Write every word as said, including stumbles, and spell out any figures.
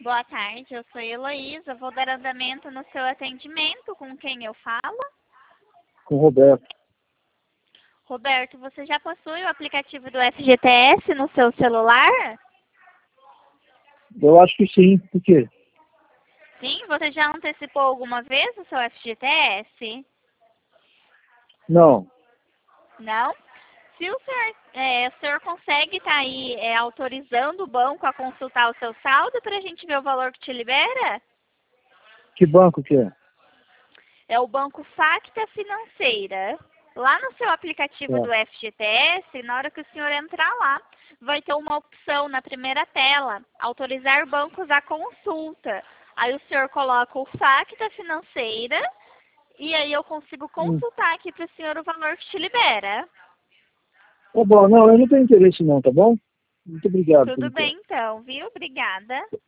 Boa tarde, eu sou Heloísa, vou dar andamento no seu atendimento. Com quem eu falo? Com o Roberto. Roberto, você já possui o aplicativo do F G T S no seu celular? Eu acho que sim. Por quê? Sim, você já antecipou alguma vez o seu F G T S? Não. Não? Se o senhor, é, o senhor consegue estar aí é, autorizando o banco a consultar o seu saldo para a gente ver o valor que te libera? Que banco que é? É o Banco Facta Financeira. Lá no seu aplicativo É. do F G T S, na hora que o senhor entrar lá, vai ter uma opção na primeira tela, autorizar bancos à consulta. Aí o senhor coloca o Facta Financeira e aí eu consigo Hum. consultar aqui para o senhor o valor que te libera. Tá bom, não, eu não tenho interesse não, tá bom? Muito obrigado por Tudo enquanto. bem então, viu? Obrigada.